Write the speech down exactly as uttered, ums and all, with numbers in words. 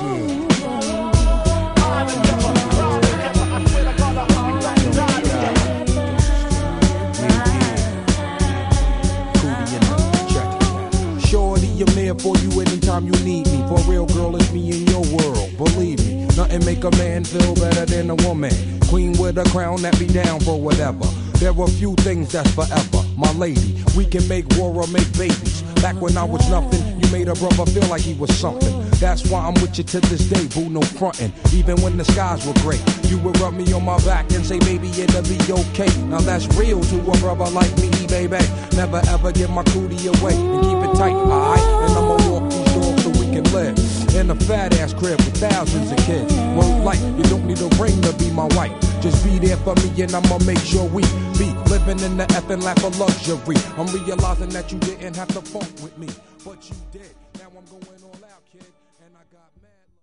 I'm there for you anytime you need me. For real, girl, it's me in your world. Believe me, nothing make a man feel better than a woman. Queen with a crown that be down for whatever. There are few things that's forever. My lady, we can make war or make babies. Back when I was nothing, you made a brother feel like he was something. That's why I'm with you to this day, boo, no frontin'. Even when the skies were gray, you would rub me on my back and say, baby, it'll be okay. Now that's real to a brother like me, baby. Never ever give my cootie away and keep it tight, alright? And I'ma walk these doors so we can live in a fat ass crib with thousands of kids. Word light, you don't need a ring to be my wife. Just be there for me and I'ma make sure we be living in the effing lap of luxury. I'm realizing that you didn't have to funk with me, but you did. Now I'm going all out, kid, and I got mad.